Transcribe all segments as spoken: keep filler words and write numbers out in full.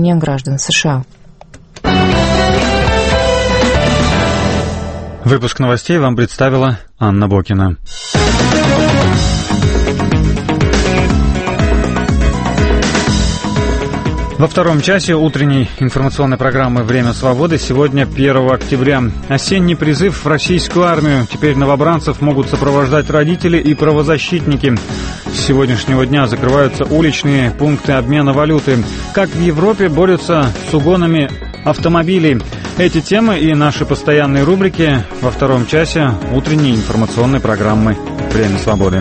населения граждан США. Выпуск новостей вам представила Анна Бокина. Во втором часе утренней информационной программы «Время свободы» сегодня первого октября. Осенний призыв в российскую армию. Теперь новобранцев могут сопровождать родители и правозащитники. С сегодняшнего дня закрываются уличные пункты обмена валюты. Как в Европе борются с угонами автомобилей. Эти темы и наши постоянные рубрики во втором часе утренней информационной программы «Время свободы».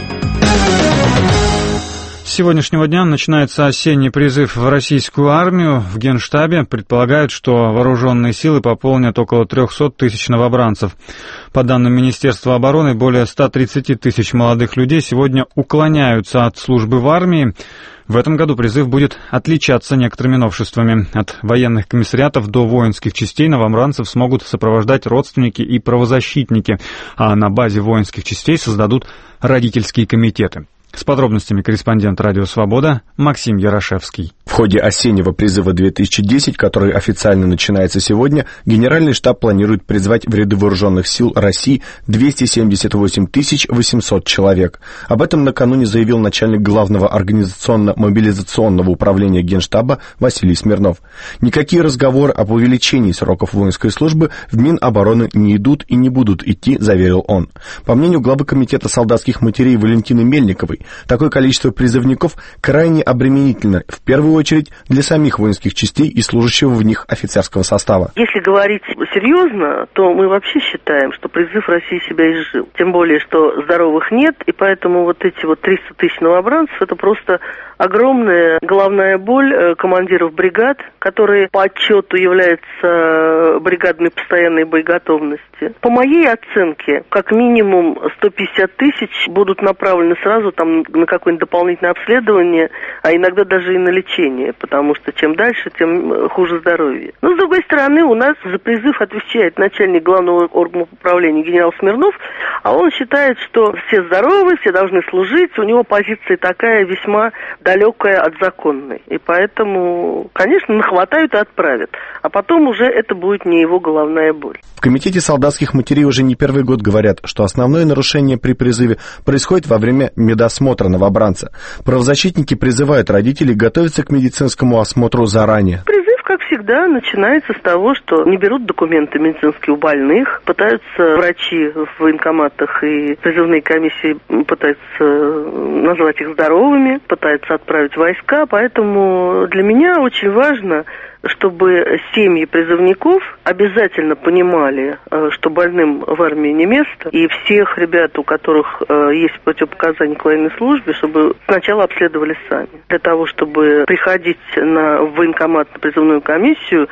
С сегодняшнего дня начинается осенний призыв в российскую армию. В Генштабе предполагают, что вооруженные силы пополнят около триста тысяч новобранцев. По данным Министерства обороны, более ста тридцати тысяч молодых людей сегодня уклоняются от службы в армии. В этом году призыв будет отличаться некоторыми новшествами. От военных комиссариатов до воинских частей новобранцев смогут сопровождать родственники и правозащитники, а на базе воинских частей создадут родительские комитеты. С подробностями корреспондент «Радио Свобода» Максим Ярошевский. В ходе осеннего призыва две тысячи десять, который официально начинается сегодня, Генеральный штаб планирует призвать в ряды вооруженных сил России двести семьдесят восемь тысяч восемьсот человек. Об этом накануне заявил начальник главного организационно-мобилизационного управления Генштаба Василий Смирнов. Никакие разговоры об увеличении сроков воинской службы в Минобороны не идут и не будут идти, заверил он. По мнению главы комитета солдатских матерей Валентины Мельниковой, такое количество призывников крайне обременительно, в первую очередь для самих воинских частей и служащего в них офицерского состава. Если говорить серьезно, то мы вообще считаем, что призыв России себя изжил. Тем более, что здоровых нет, и поэтому вот эти вот триста тысяч новобранцев, это просто огромная головная боль командиров бригад, которые по отчету являются бригадной постоянной боеготовности. По моей оценке, как минимум сто пятьдесят тысяч будут направлены сразу там на какое-нибудь дополнительное обследование, а иногда даже и на лечение, потому что чем дальше, тем хуже здоровье. Но, с другой стороны, у нас за призыв отвечает начальник главного органа управления генерал Смирнов, а он считает, что все здоровы, все должны служить, у него позиция такая весьма далекая от законной. И поэтому, конечно, нахватают и отправят. А потом уже это будет не его головная боль. В Комитете солдатских матерей уже не первый год говорят, что основное нарушение при призыве происходит во время медосмотра новобранца. Правозащитники призывают родителей готовиться к медицинскому осмотру заранее. Призыв, как всегда, начинается с того, что не берут документы медицинские у больных, пытаются врачи в военкоматах и призывные комиссии пытаются назвать их здоровыми, пытаются отправить войска, поэтому для меня очень важно, чтобы семьи призывников обязательно понимали, что больным в армии не место, и всех ребят, у которых есть противопоказания к военной службе, чтобы сначала обследовали сами. Для того, чтобы приходить на военкомат, на призывную комиссию,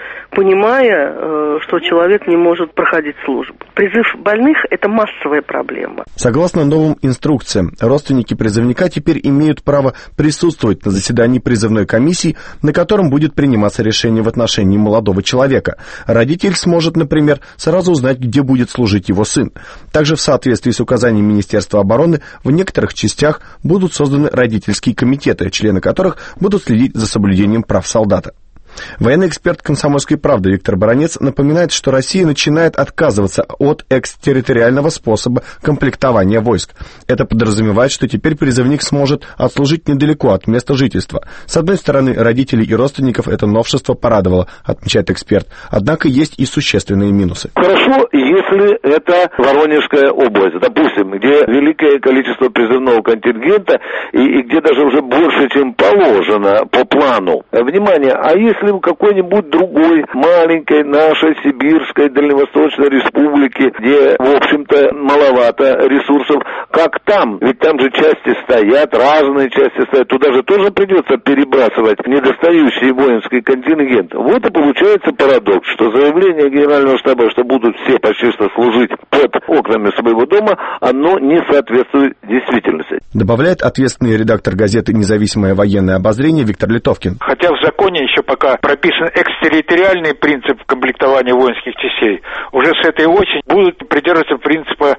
понимая, что человек не может проходить службу. Призыв больных – это массовая проблема. Согласно новым инструкциям, родственники призывника теперь имеют право присутствовать на заседании призывной комиссии, на котором будет приниматься решение в отношении молодого человека. Родитель сможет, например, сразу узнать, где будет служить его сын. Также в соответствии с указанием Министерства обороны в некоторых частях будут созданы родительские комитеты, члены которых будут следить за соблюдением прав солдата. Военный эксперт «Комсомольской правды» Виктор Баранец напоминает, что Россия начинает отказываться от экстерриториального способа комплектования войск. Это подразумевает, что теперь призывник сможет отслужить недалеко от места жительства. С одной стороны, родителей и родственников это новшество порадовало, отмечает эксперт. Однако есть и существенные минусы. Хорошо, если это Воронежская область, допустим, где великое количество призывного контингента и, и где даже уже больше, чем положено по плану. Внимание, а если Если в какой-нибудь другой маленькой нашей Сибирской Дальневосточной республике, где, в общем-то, маловато ресурсов, как там? Ведь там же части стоят, разные части стоят. Туда же тоже придется перебрасывать недостающий воинский контингент. Вот и получается парадокс, что заявление Генерального штаба, что будут все почти что служить под окнами своего дома, оно не соответствует действительности. Добавляет ответственный редактор газеты «Независимое военное обозрение» Виктор Литовкин. Хотя в законе еще пока прописан экстерриториальный принцип комплектования воинских частей, уже с этой осени будут придерживаться принципа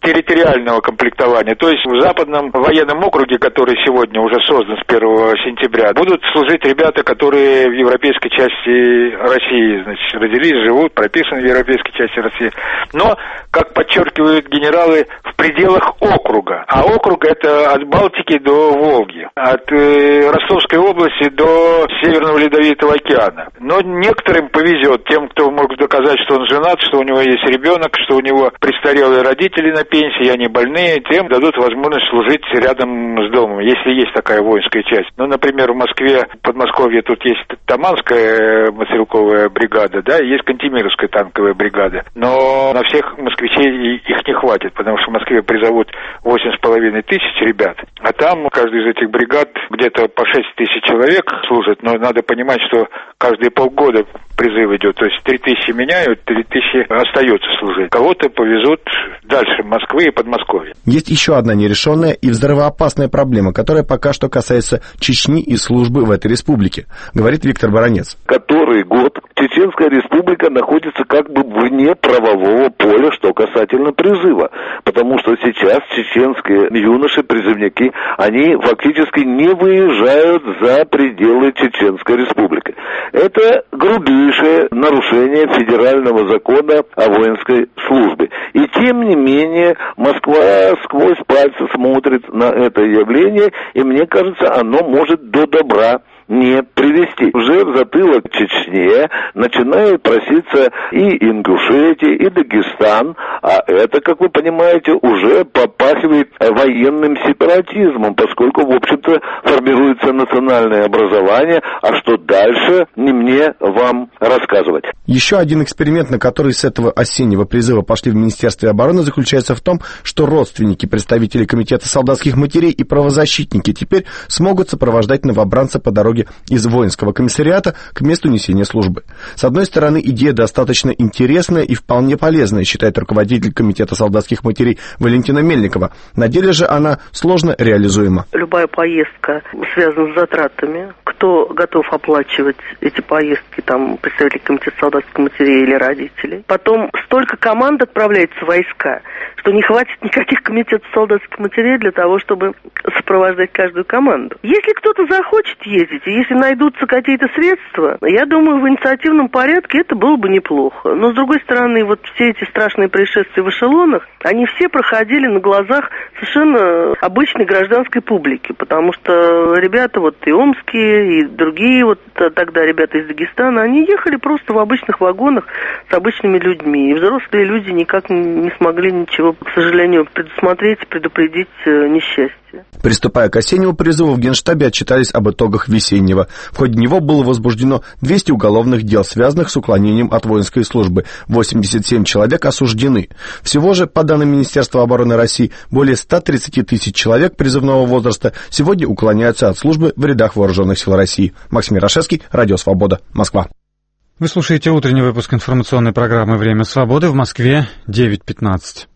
территориального комплектования. То есть в Западном военном округе, который сегодня уже создан с первого сентября, будут служить ребята, которые в европейской части России, значит, родились, живут, прописаны в европейской части России. Но, как подчеркивают генералы, в пределах округа. А округ это от Балтики до Волги, от э, Ростовской области до Северного Ледовитого океана. Но некоторым повезет, тем, кто может доказать, что он женат, что у него есть ребенок, что у него престарелые родители на пенсии, они больные, тем дадут возможность служить рядом с домом, если есть такая воинская часть. Ну, например, в Москве, в Подмосковье тут есть Таманская мотострелковая бригада, да, и есть Кантемировская танковая бригада. Но на всех москвичей их не хватит, потому что в Москве призовут восемь с половиной тысяч ребят, а там каждый из этих бригад где-то по шесть тысяч человек служит, но надо понимать, что каждые полгода призыв идет, то есть три тысячи меняют, три тысячи остаются служить. Кого-то повезут дальше Москвы и Подмосковья. Есть еще одна нерешенная и взрывоопасная проблема, которая пока что касается Чечни и службы в этой республике, говорит Виктор Баранец. Который год Чеченская республика находится как бы вне правового поля, что касательно призыва, потому что сейчас чеченские юноши-призывники, они фактически не выезжают за пределы Чеченской республики. Это грубейшее нарушение федерального закона о воинской службе. И тем не менее Москва сквозь пальцы смотрит на это явление, и мне кажется, оно может до добра не привести. Уже в затылок Чечне начинает проситься и Ингушетия, и Дагестан, а это, как вы понимаете, уже попахивает военным сепаратизмом, поскольку, в общем-то, формируется национальное образование, а что дальше, не мне вам рассказывать. Еще один эксперимент, на который с этого осеннего призыва пошли в Министерстве обороны, заключается в том, что родственники представителей Комитета солдатских матерей и правозащитники теперь смогут сопровождать новобранца по дороге из воинского комиссариата к месту несения службы. С одной стороны, идея достаточно интересная и вполне полезная, считает руководитель Комитета солдатских матерей Валентина Мельникова. На деле же она сложно реализуема. Любая поездка связана с затратами. Кто готов оплачивать эти поездки, там, представители Комитета солдатских матерей или родителей. Потом столько команд отправляется в войска, что не хватит никаких комитетов солдатских матерей для того, чтобы сопровождать каждую команду. Если кто-то захочет ездить, и если найдутся какие-то средства, я думаю, в инициативном порядке это было бы неплохо. Но, с другой стороны, вот все эти страшные происшествия в эшелонах, они все проходили на глазах совершенно обычной гражданской публики, потому что ребята вот и омские, и другие вот тогда ребята из Дагестана, они ехали просто в обычных вагонах с обычными людьми. И взрослые люди никак не смогли ничего, к сожалению, предусмотреть, предупредить несчастье. Приступая к осеннему призыву, в Генштабе отчитались об итогах весеннего. В ходе него было возбуждено двести уголовных дел, связанных с уклонением от воинской службы. восемьдесят семь человек осуждены. Всего же, по данным Министерства обороны России, более ста тридцати тысяч человек призывного возраста сегодня уклоняются от службы в рядах вооруженных сил России. Максим Ярошевский, Радио Свобода, Москва. Вы слушаете утренний выпуск информационной программы «Время свободы» в Москве, девять пятнадцать.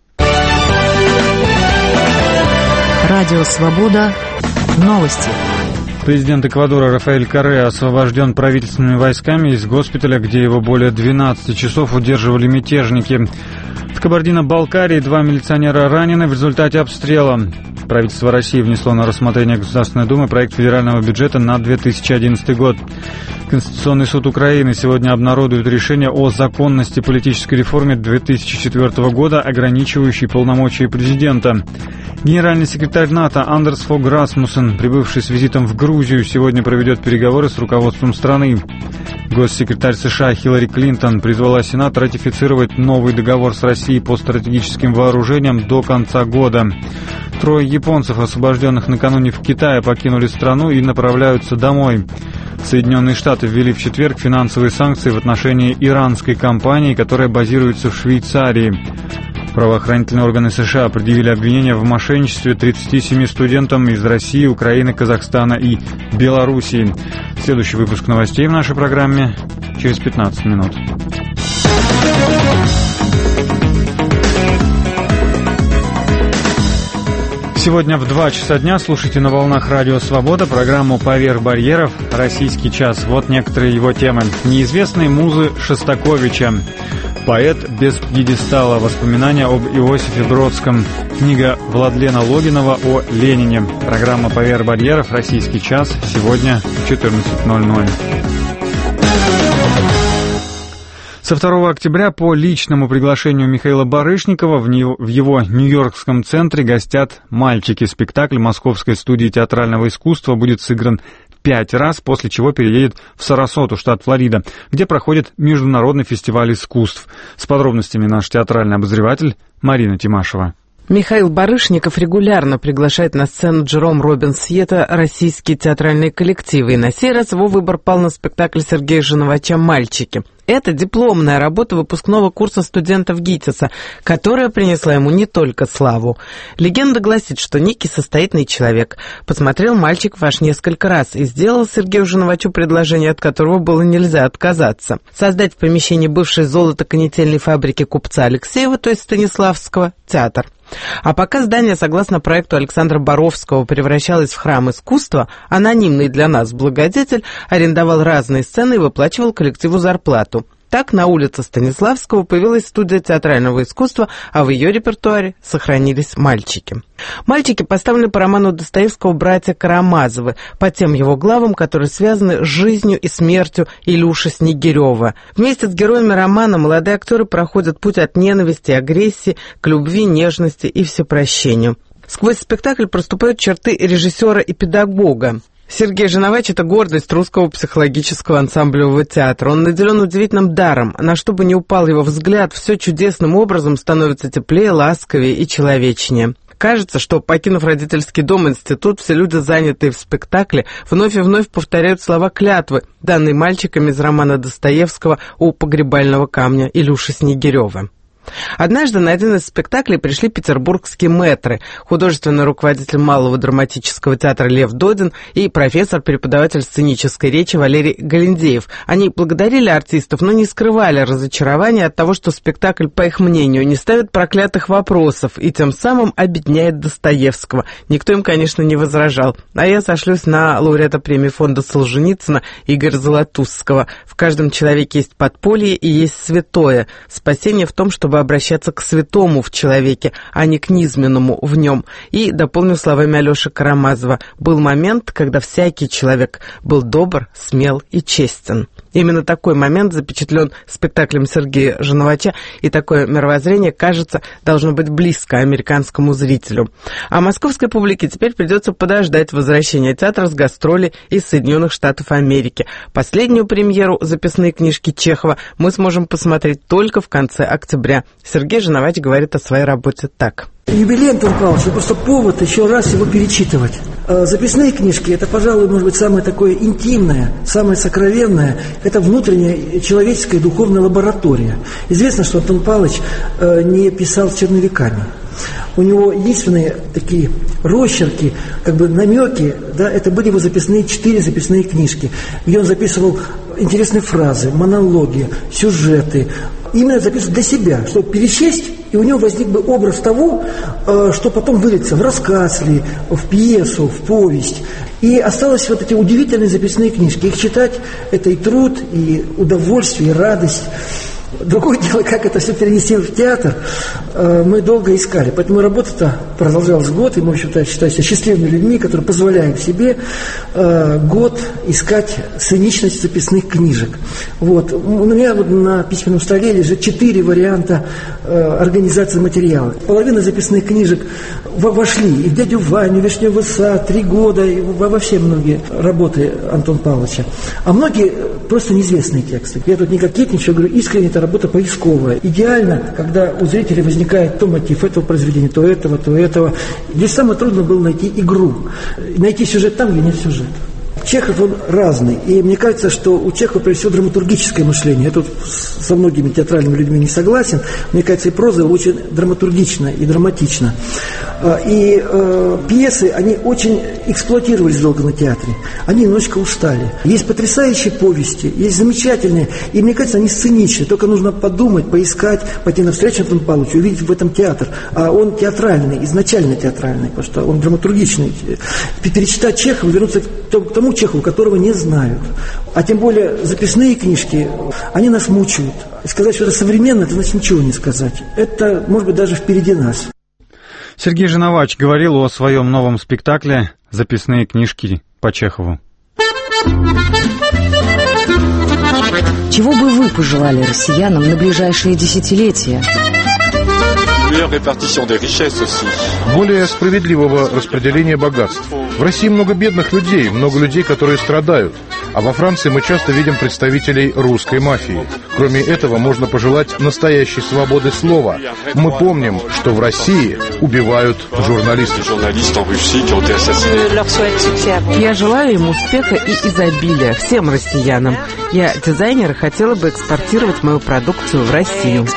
Радио «Свобода». Новости. Президент Эквадора Рафаэль Корреа освобожден правительственными войсками из госпиталя, где его более двенадцати часов удерживали мятежники. В Кабардино-Балкарии два милиционера ранены в результате обстрела. Правительство России внесло на рассмотрение Государственной Думы проект федерального бюджета на две тысячи одиннадцатый год. Конституционный суд Украины сегодня обнародует решение о законности политической реформы две тысячи четвёртого года, ограничивающей полномочия президента. Генеральный секретарь НАТО Андерс Фог Расмуссен, прибывший с визитом в Грузию, сегодня проведет переговоры с руководством страны. Госсекретарь США Хиллари Клинтон призвала Сенат ратифицировать новый договор с Россией по стратегическим вооружениям до конца года. Трое японцев, освобожденных накануне в Китае, покинули страну и направляются домой. Соединенные Штаты ввели в четверг финансовые санкции в отношении иранской компании, которая базируется в Швейцарии. Правоохранительные органы США предъявили обвинения в мошенничестве тридцати семи студентам из России, Украины, Казахстана и Белоруссии. Следующий выпуск новостей в нашей программе через пятнадцать минут. Сегодня в два часа дня слушайте на волнах Радио Свобода программу «Поверх барьеров. Российский час». Вот некоторые его темы. Неизвестные музы Шостаковича. Поэт без пьедестала. Воспоминания об Иосифе Бродском. Книга Владлена Логинова о Ленине. Программа «Поверх барьеров. Российский час». Сегодня в четырнадцать ноль ноль. Со второго октября по личному приглашению Михаила Барышникова в его Нью-Йоркском центре гостят «Мальчики». Спектакль Московской студии театрального искусства будет сыгран пять раз, после чего переедет в Сарасоту, штат Флорида, где проходит Международный фестиваль искусств. С подробностями наш театральный обозреватель Марина Тимашева. Михаил Барышников регулярно приглашает на сцену Джером Робинс-Йета российские театральные коллективы, и на сей раз его выбор пал на спектакль Сергея Женовача «Мальчики». Это дипломная работа выпускного курса студентов ГИТИСа, которая принесла ему не только славу. Легенда гласит, что некий состоятельный человек посмотрел «Мальчиков» аж несколько раз и сделал Сергею Женовачу предложение, от которого было нельзя отказаться. Создать в помещении бывшей золото-канительной фабрики купца Алексеева, то есть Станиславского, театр. А пока здание, согласно проекту Александра Боровского, превращалось в храм искусства, анонимный для нас благодетель арендовал разные сцены и выплачивал коллективу зарплату. Так на улице Станиславского появилась студия театрального искусства, а в ее репертуаре сохранились «Мальчики». «Мальчики» поставлены по роману Достоевского «Братья Карамазовы», по тем его главам, которые связаны с жизнью и смертью Илюши Снегирева. Вместе с героями романа молодые актеры проходят путь от ненависти и агрессии к любви, нежности и всепрощению. Сквозь спектакль проступают черты режиссера и педагога. Сергей Женовач – это гордость русского психологического ансамблевого театра. Он наделен удивительным даром. На что бы ни упал его взгляд, все чудесным образом становится теплее, ласковее и человечнее. Кажется, что, покинув родительский дом, институт, все люди, занятые в спектакле, вновь и вновь повторяют слова клятвы, данные мальчиками из романа Достоевского «У погребального камня» Илюши Снегирева. Однажды на один из спектаклей пришли петербургские мэтры, художественный руководитель Малого драматического театра Лев Додин и профессор-преподаватель сценической речи Валерий Галендеев. Они благодарили артистов, но не скрывали разочарования от того, что спектакль, по их мнению, не ставит проклятых вопросов и тем самым обедняет Достоевского. Никто им, конечно, не возражал. А я сошлюсь на лауреата премии фонда Солженицына Игоря Золотузского. В каждом человеке есть подполье и есть святое. Спасение в том, чтобы обращаться к святому в человеке, а не к низменному в нем. И, дополню словами Алеши Карамазова, был момент, когда всякий человек был добр, смел и честен. Именно такой момент запечатлен спектаклем Сергея Женовача, и такое мировоззрение, кажется, должно быть близко американскому зрителю. А московской публике теперь придется подождать возвращения театра с гастролей из Соединенных Штатов Америки. Последнюю премьеру «Записные книжки» Чехова мы сможем посмотреть только в конце октября. Сергей Женовач говорит о своей работе так. Юбилей, Антон Павлович, это просто повод еще раз его перечитывать. Записные книжки – это, пожалуй, может быть, самое такое интимное, самое сокровенное. Это внутренняя человеческая духовная лаборатория. Известно, что Антон Павлович не писал черновиками. У него единственные такие росчерки, как бы намеки, да, это были его записные, четыре записные книжки, где он записывал интересные фразы, монологи, сюжеты. Именно записывал для себя, чтобы перечесть, и у него возник бы образ того, что потом выльется в рассказ ли, в пьесу, в повесть. И осталось вот эти удивительные записные книжки. Их читать – это и труд, и удовольствие, и радость. Другое дело, как это все перенести в театр, мы долго искали. Поэтому работа-то продолжалась год, и мы, в общем-то, считаемся счастливыми людьми, которые позволяют себе год искать сценичность записных книжек. Вот. У меня вот на письменном столе лежит четыре варианта организации материала. Половина записных книжек вошли и в «Дядю Ваню», «Вишневый сад», «Три года», и во все многие работы Антона Павловича. А многие просто неизвестные тексты. Я тут не кокетничаю, говорю, искренне это работа поисковая. Идеально, когда у зрителя возникает то мотив этого произведения, то этого, то этого. Здесь самое трудное было найти игру. Найти сюжет там, где нет сюжета. Чехов, он разный. И мне кажется, что у Чехова, прежде всего, драматургическое мышление. Я тут со многими театральными людьми не согласен. Мне кажется, и проза очень драматургична и драматична. И э, пьесы, они очень эксплуатировались долго на театре. Они немножечко устали. Есть потрясающие повести, есть замечательные. И мне кажется, они сценичные. Только нужно подумать, поискать, пойти навстречу Антону Павловичу, увидеть в этом театр. А он театральный, изначально театральный, потому что он драматургичный. Перечитать Чехова, вернуться к тому Чехову, которого не знают. А тем более записные книжки, они нас мучают. Сказать, что это современно, это значит ничего не сказать. Это, может быть, даже впереди нас. Сергей Жиновач говорил о своем новом спектакле «Записные книжки по Чехову». Чего бы вы пожелали россиянам на ближайшие десятилетия? Более справедливого распределения богатств. В России много бедных людей, много людей, которые страдают. А во Франции мы часто видим представителей русской мафии. Кроме этого, можно пожелать настоящей свободы слова. Мы помним, что в России убивают журналистов. Я желаю им успеха и изобилия всем россиянам. Я, дизайнер, хотела бы экспортировать мою продукцию в Россию.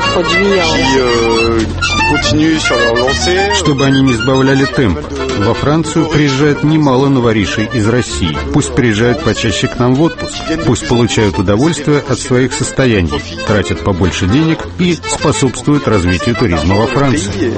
Чтобы они не сбавляли темп. Во Францию приезжает немало новоришей из России. Пусть приезжают почаще к нам в отпуск. Пусть получают удовольствие от своих состояний, тратят побольше денег и способствуют развитию туризма во Франции.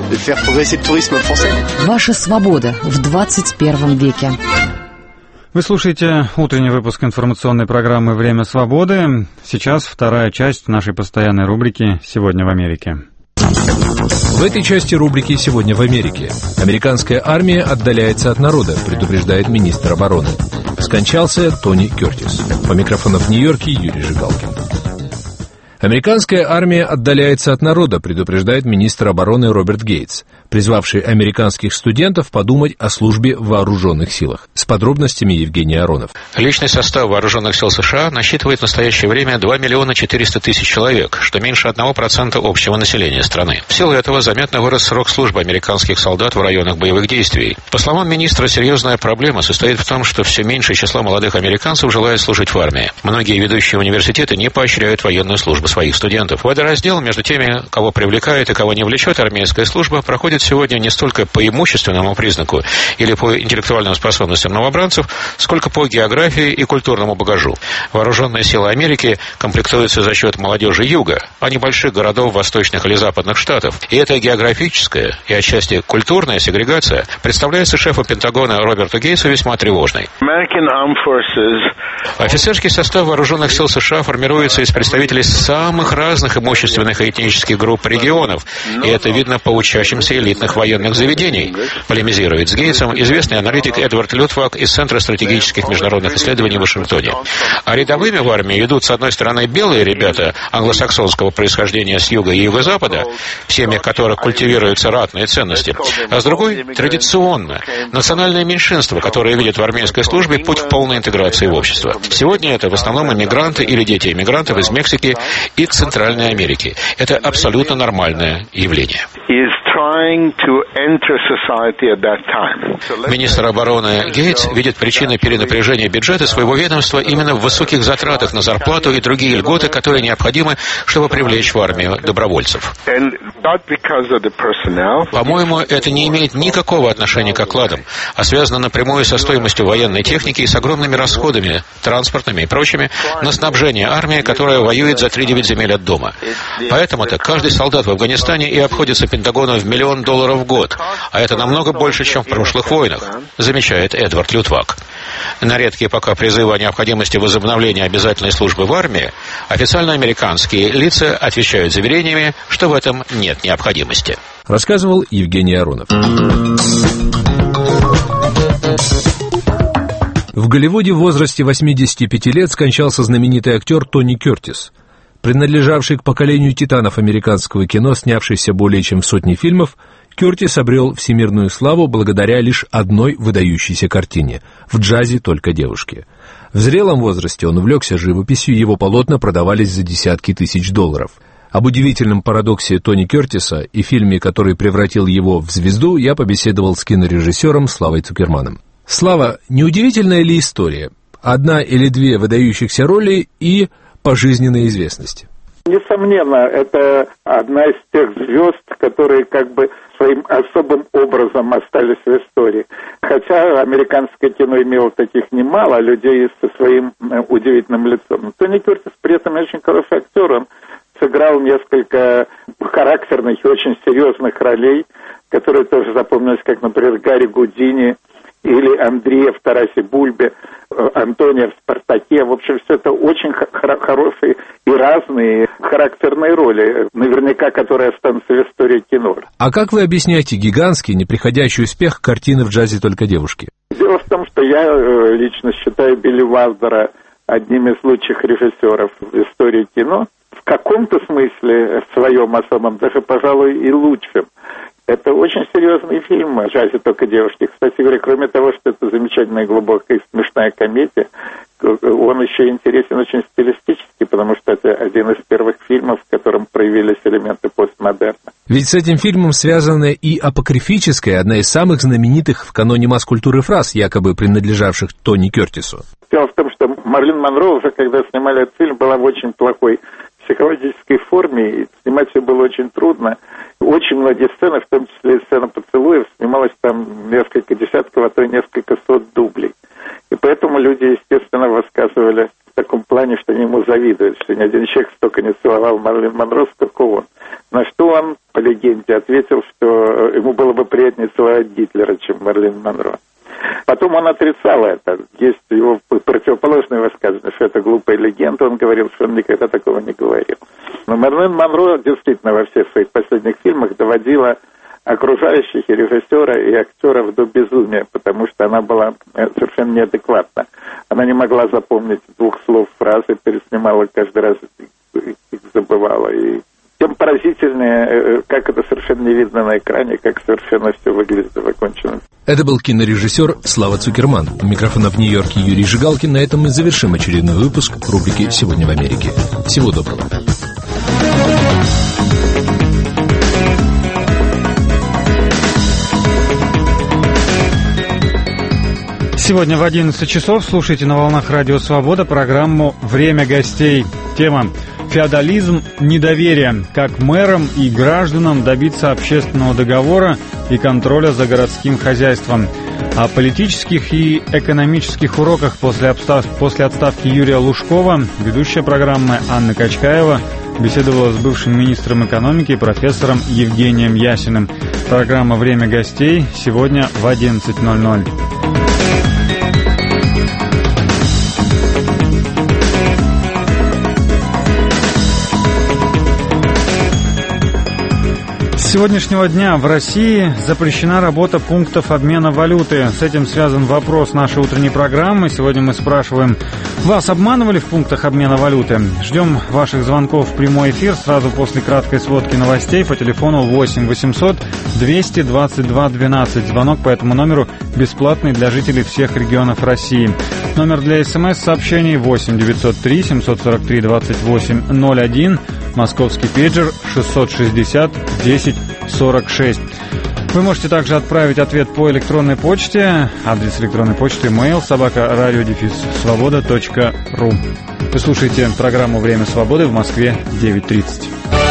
Ваша свобода в двадцать первом веке. Вы слушаете утренний выпуск информационной программы «Время свободы». Сейчас вторая часть нашей постоянной рубрики «Сегодня в Америке». В этой части рубрики «Сегодня в Америке». Американская армия отдаляется от народа, предупреждает министр обороны. Скончался Тони Кертис. По микрофону в Нью-Йорке Юрий Жигалкин. Американская армия отдаляется от народа, предупреждает министр обороны Роберт Гейтс, призвавший американских студентов подумать о службе в вооруженных силах. С подробностями Евгений Аронов. Личный состав вооруженных сил США насчитывает в настоящее время два миллиона четыреста тысяч человек, что меньше одного процента общего населения страны. В силу этого заметно вырос срок службы американских солдат в районах боевых действий. По словам министра, серьезная проблема состоит в том, что все меньшее число молодых американцев желает служить в армии. Многие ведущие университеты не поощряют военную службу своих студентов. Водораздел между теми, кого привлекает и кого не влечет армейская служба, проходит сегодня не столько по имущественному признаку или по интеллектуальным способностям новобранцев, сколько по географии и культурному багажу. Вооруженные силы Америки комплектуются за счет молодежи Юга, а не больших городов восточных или западных штатов. И эта географическая и отчасти культурная сегрегация представляется шефу Пентагона Роберту Гейтсу весьма тревожной. Офицерский состав вооруженных сил США формируется из представителей самых разных имущественных и этнических групп регионов, и это видно по учащимся элитных военных заведений, полемизирует с Гейтсом известный аналитик Эдвард Лютвак из Центра стратегических международных исследований в Вашингтоне. А рядовыми в армии идут, с одной стороны, белые ребята англосаксонского происхождения с юга и юго-запада, в семьях которых культивируются ратные ценности, а с другой — традиционно национальное меньшинство, которое видит в армейской службе путь к полной интеграции в общество. Сегодня это в основном иммигранты или дети иммигрантов из Мексики и Центральной Америки. Это абсолютно нормальное явление. Министр обороны Гейтс видит причины перенапряжения бюджета своего ведомства именно в высоких затратах на зарплату и другие льготы, которые необходимы, чтобы привлечь в армию добровольцев. По-моему, это не имеет никакого отношения к окладам, а связано напрямую со стоимостью военной техники и с огромными расходами, транспортными и прочими, на снабжение армии, которая воюет за три девять земель от дома. Поэтому-то каждый солдат в Афганистане и обходится Пентагону в миллион долларов в год, а это намного больше, чем в прошлых войнах, замечает Эдвард Лютвак. На редкие пока призывы о необходимости возобновления обязательной службы в армии официально американские лица отвечают заверениями, что в этом нет необходимости. Рассказывал Евгений Аронов. В Голливуде в возрасте восьмидесяти пяти лет скончался знаменитый актер Тони Кертис. Принадлежавший к поколению титанов американского кино, снявшийся более чем в сотне фильмов, Кертис обрел всемирную славу благодаря лишь одной выдающейся картине «В джазе только девушки». В зрелом возрасте он увлекся живописью, его полотна продавались за десятки тысяч долларов. Об удивительном парадоксе Тони Кертиса и фильме, который превратил его в звезду, я побеседовал с кинорежиссером Славой Цукерманом. Слава, неудивительная ли история? Одна или две выдающихся роли и пожизненной известности. Несомненно, это одна из тех звезд, которые как бы своим особым образом остались в истории. Хотя американское кино имело таких немало людей со своим удивительным лицом. Но Тони Кертис при этом очень хороший актер. Он сыграл несколько характерных и очень серьезных ролей, которые тоже запомнились, как, например, Гарри Гудини или Андрея в Тарасе Бульбе, Антония в «Спартаке». В общем, все это очень хор- хорошие и разные характерные роли, наверняка, которые останутся в истории кино. А как вы объясняете гигантский, неприходящий успех картины «В джазе только девушки»? Дело в том, что я лично считаю Билли Уайлдера одним из лучших режиссеров в истории кино. В каком-то смысле, в своем особом, даже, пожалуй, и лучшим. Это очень серьезный фильм о джазе только девушки. Кстати говоря, кроме того, что это замечательная, глубокая и смешная комедия, он еще интересен очень стилистически, потому что это один из первых фильмов, в котором проявились элементы постмодерна. Ведь с этим фильмом связана и апокрифическая, одна из самых знаменитых в каноне масс-культуры фраз, якобы принадлежавших Тони Кертису. Дело в том, что Марлин Монро уже, когда снимали этот фильм, была в очень плохой психологической форме, и снимать ее было очень трудно. Очень многие сцены, в том числе и сцена поцелуев, снималось там несколько десятков, а то и несколько сот дублей. И поэтому люди, естественно, высказывали в таком плане, что они ему завидуют, что ни один человек столько не целовал Марлин Монро, сколько он. На что он, по легенде, ответил, что ему было бы приятнее целовать Гитлера, чем Марлин Монро. Потом он отрицал это. Есть его противоположное высказывание, что это глупая легенда. Он говорил, что он никогда такого не говорил. Но Марлин Монро действительно во всех своих последних фильмах доводила окружающих и режиссера, и актеров до безумия, потому что она была совершенно неадекватна. Она не могла запомнить двух слов фразы, переснимала каждый раз, их забывала. И тем поразительнее, как это совершенно не видно на экране, как совершенно все выглядит законченным. Это был кинорежиссер Слава Цукерман. У микрофона в Нью-Йорке Юрий Жигалкин. На этом мы завершим очередной выпуск рубрики «Сегодня в Америке». Всего доброго. Сегодня в одиннадцать часов слушайте на волнах Радио Свобода программу «Время гостей». Тема «Феодализм недоверия. Как мэрам и гражданам добиться общественного договора и контроля за городским хозяйством». О политических и экономических уроках после, обстав... после отставки Юрия Лужкова ведущая программы Анна Качкаева беседовала с бывшим министром экономики профессором Евгением Ясиным. Программа «Время гостей» сегодня в одиннадцать ноль ноль. С сегодняшнего дня в России запрещена работа пунктов обмена валюты. С этим связан вопрос нашей утренней программы. Сегодня мы спрашиваем, вас обманывали в пунктах обмена валюты? Ждем ваших звонков в прямой эфир сразу после краткой сводки новостей по телефону восемь восемьсот двести двадцать два двенадцать. Звонок по этому номеру бесплатный для жителей всех регионов России. Номер для смс-сообщений восемь девятьсот три семьсот сорок три двадцать восемь ноль один. Московский пейджер шестьсот шестьдесят десять сорок шесть. Вы можете также отправить ответ по электронной почте. Адрес электронной почты mail собака радио дефис свобода точка ру. Вы слушаете программу «Время свободы» в Москве девять тридцать.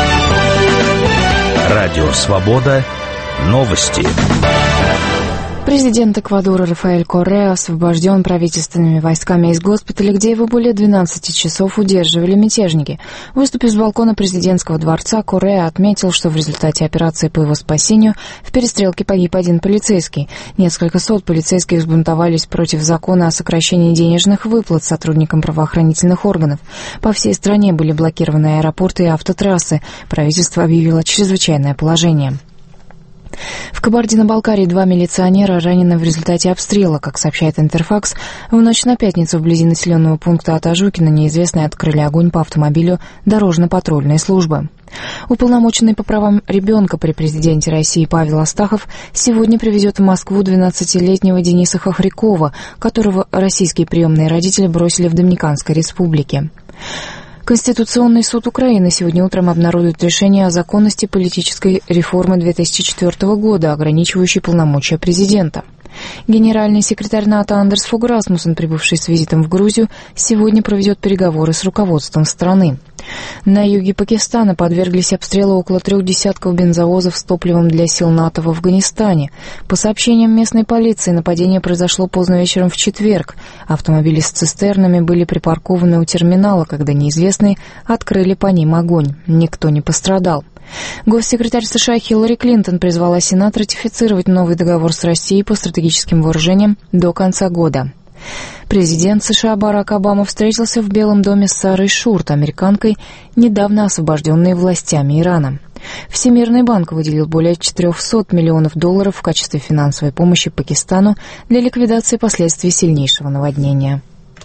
Радио Свобода. Новости. Президент Эквадора Рафаэль Корреа освобожден правительственными войсками из госпиталя, где его более двенадцати часов удерживали мятежники. Выступив с балкона президентского дворца, Корреа отметил, что в результате операции по его спасению в перестрелке погиб один полицейский. Несколько сот полицейских взбунтовались против закона о сокращении денежных выплат сотрудникам правоохранительных органов. По всей стране были блокированы аэропорты и автотрассы. Правительство объявило чрезвычайное положение. В Кабардино-Балкарии два милиционера ранены в результате обстрела. Как сообщает Интерфакс, в ночь на пятницу вблизи населенного пункта Атажукино неизвестные открыли огонь по автомобилю дорожно-патрульной службы. Уполномоченный по правам ребенка при президенте России Павел Астахов сегодня привезет в Москву двенадцатилетнего Дениса Хохрякова, которого российские приемные родители бросили в Доминиканской республике. Конституционный суд Украины сегодня утром обнародует решение о законности политической реформы две тысячи четвёртого года, ограничивающей полномочия президента. Генеральный секретарь НАТО Андерс Фог Расмуссен, прибывший с визитом в Грузию, сегодня проведет переговоры с руководством страны. На юге Пакистана подверглись обстрелу около трех десятков бензовозов с топливом для сил НАТО в Афганистане. По сообщениям местной полиции, нападение произошло поздно вечером в четверг. Автомобили с цистернами были припаркованы у терминала, когда неизвестные открыли по ним огонь. Никто не пострадал. Госсекретарь США Хиллари Клинтон призвала Сенат ратифицировать новый договор с Россией по стратегическим вооружениям до конца года. Президент США Барак Обама встретился в Белом доме с Сарой Шурт, американкой, недавно освобожденной властями Ирана. Всемирный банк выделил более четырехсот миллионов долларов в качестве финансовой помощи Пакистану для ликвидации последствий сильнейшего наводнения.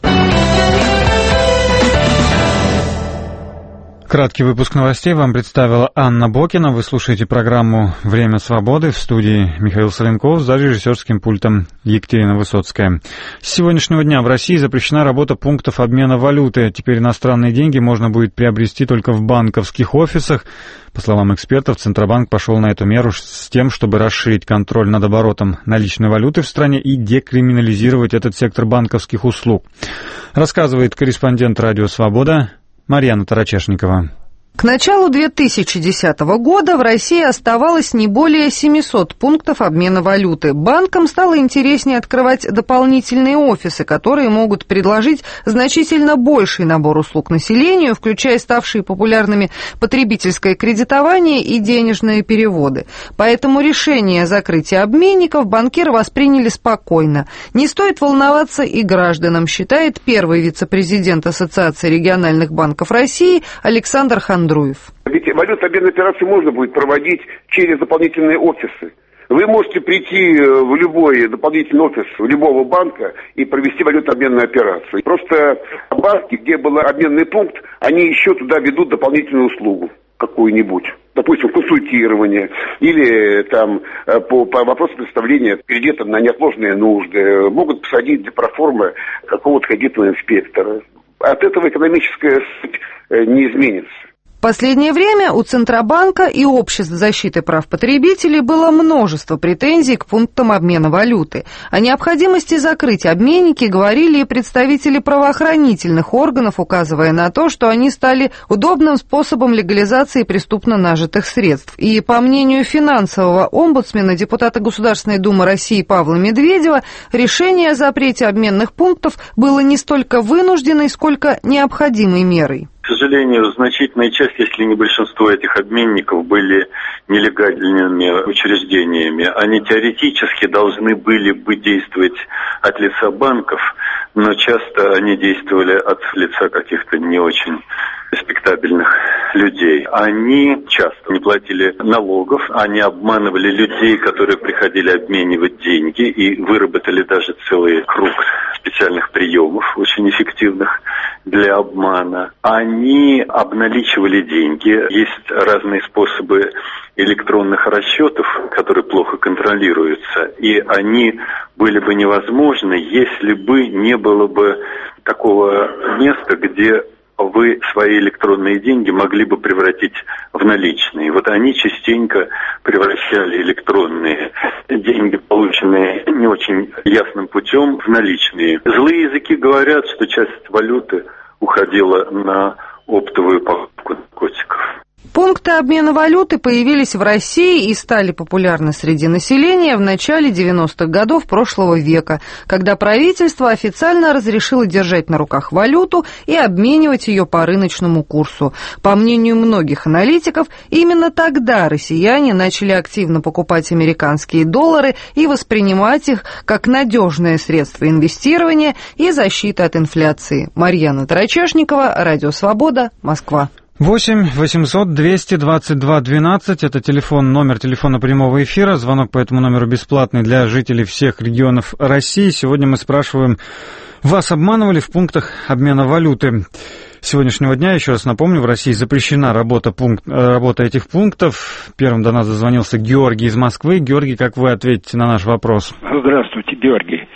Краткий выпуск новостей вам представила Анна Бокина. Вы слушаете программу «Время свободы». В студии Михаил Соленков, за режиссерским пультом Екатерина Высоцкая. С сегодняшнего дня в России запрещена работа пунктов обмена валюты. Теперь иностранные деньги можно будет приобрести только в банковских офисах. По словам экспертов, Центробанк пошел на эту меру с тем, чтобы расширить контроль над оборотом наличной валюты в стране и декриминализировать этот сектор банковских услуг. Рассказывает корреспондент «Радио Свобода» Марьяна Тарачешникова. К началу две тысячи десятого года в России оставалось не более семисот пунктов обмена валюты. Банкам стало интереснее открывать дополнительные офисы, которые могут предложить значительно больший набор услуг населению, включая ставшие популярными потребительское кредитование и денежные переводы. Поэтому решение о закрытии обменников банкиры восприняли спокойно. Не стоит волноваться и гражданам, считает первый вице-президент Ассоциации региональных банков России Александр Хандруев. Ведь валютный обмен операций можно будет проводить через дополнительные офисы. Вы можете прийти в любой дополнительный офис любого банка и провести валютно-обменную операцию. Просто банки, где был обменный пункт, они еще туда ведут дополнительную услугу какую-нибудь. Допустим, консультирование или там по, по вопросу представления кредита на неотложные нужды. Могут посадить для проформы какого-то кредитного инспектора. От этого экономическая суть не изменится. В последнее время у Центробанка и Обществ защиты прав потребителей было множество претензий к пунктам обмена валюты. О необходимости закрыть обменники говорили и представители правоохранительных органов, указывая на то, что они стали удобным способом легализации преступно нажитых средств. И, по мнению финансового омбудсмена, депутата Государственной Думы России Павла Медведева, решение о запрете обменных пунктов было не столько вынужденной, сколько необходимой мерой. К сожалению, значительная часть, если не большинство этих обменников, были нелегальными учреждениями. Они теоретически должны были бы действовать от лица банков, но часто они действовали от лица каких-то не очень респектабельных людей. Они часто не платили налогов, они обманывали людей, которые приходили обменивать деньги, и выработали даже целый круг специальных приемов, очень эффективных для обмана. Они обналичивали деньги. Есть разные способы электронных расчетов, которые плохо контролируются, и они были бы невозможны, если бы не было бы такого места, где вы свои электронные деньги могли бы превратить в наличные. Вот они частенько превращали электронные деньги, полученные не очень ясным путем, в наличные. Злые языки говорят, что часть валюты уходила на оптовую покупку наркотиков. Пункты обмена валюты появились в России и стали популярны среди населения в начале девяностых годов прошлого века, когда правительство официально разрешило держать на руках валюту и обменивать ее по рыночному курсу. По мнению многих аналитиков, именно тогда россияне начали активно покупать американские доллары и воспринимать их как надежное средство инвестирования и защиты от инфляции. Марьяна Тарачешникова, Радио Свобода, Москва. восемь восемьсот двести двадцать два двенадцать, это телефон, номер телефона прямого эфира, звонок по этому номеру бесплатный для жителей всех регионов России. Сегодня мы спрашиваем, вас обманывали в пунктах обмена валюты? С сегодняшнего дня, еще раз напомню, в России запрещена работа, пункт, работа этих пунктов. Первым до нас дозвонился Георгий из Москвы. Георгий, как вы ответите на наш вопрос? Здравствуйте, Георгий.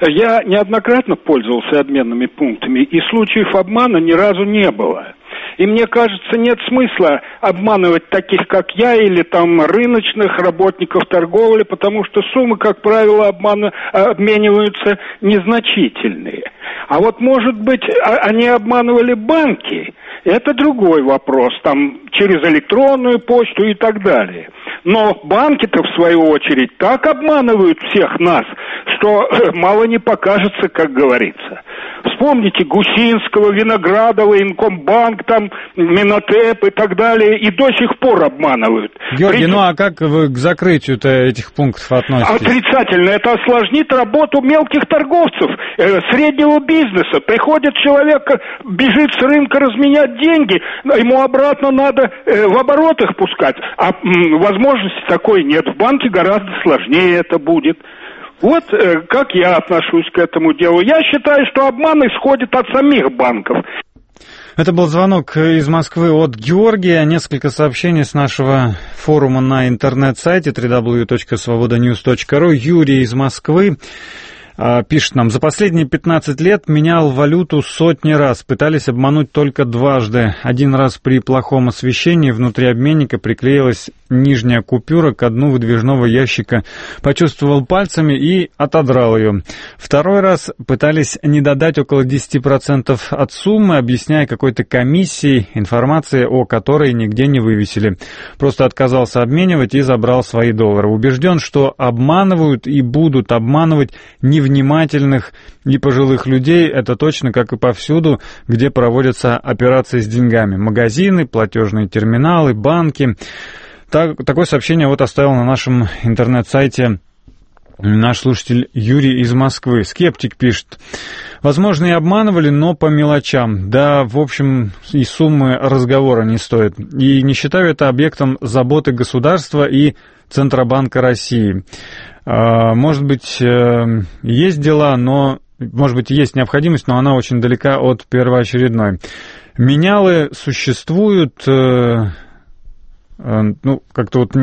Я неоднократно пользовался обменными пунктами, и случаев обмана ни разу не было. И мне кажется, нет смысла обманывать таких, как я, или там рыночных работников торговли, потому что суммы, как правило, обман... обмениваются незначительные. А вот, может быть, они обманывали банки, это другой вопрос, там, через электронную почту и так далее. Но банки-то, в свою очередь, так обманывают всех нас, что мало не покажется, как говорится. Вспомните Гусинского, Виноградова, Инкомбанк, там, Минотеп и так далее, и до сих пор обманывают. Георгий, При... ну а как вы к закрытию-то этих пунктов относитесь? Отрицательно. Это осложнит работу мелких торговцев, э, среднего бизнеса. Приходит человек, бежит с рынка разменять деньги, ему обратно надо э, в оборот их пускать, а м, возможности такой нет. В банке гораздо сложнее это будет. Вот э, как я отношусь к этому делу. Я считаю, что обман исходит от самих банков. Это был звонок из Москвы от Георгия. Несколько сообщений с нашего форума на интернет-сайте дабл ю дабл ю дабл ю точка свобода ньюс точка ру. Юрий из Москвы пишет нам: за последние пятнадцать лет менял валюту сотни раз. Пытались обмануть только дважды. Один раз при плохом освещении внутри обменника приклеилась нижняя купюра к дну выдвижного ящика. Почувствовал пальцами и отодрал ее. Второй раз пытались не додать около десять процентов от суммы, объясняя какой-то комиссией, информации о которой нигде не вывесили. Просто отказался обменивать и забрал свои доллары. Убежден, что обманывают и будут обманывать невнимательных и пожилых людей. Это точно как и повсюду, где проводятся операции с деньгами. Магазины, платежные терминалы, банки. Так, такое сообщение вот оставил на нашем интернет-сайте наш слушатель Юрий из Москвы. Скептик пишет: возможно, и обманывали, но по мелочам. Да, в общем, и суммы разговора не стоит. И не считаю это объектом заботы государства и Центробанка России. Может быть, есть дела, но, может быть, есть необходимость, но она очень далека от первоочередной. Менялы существуют, ну, как-то вот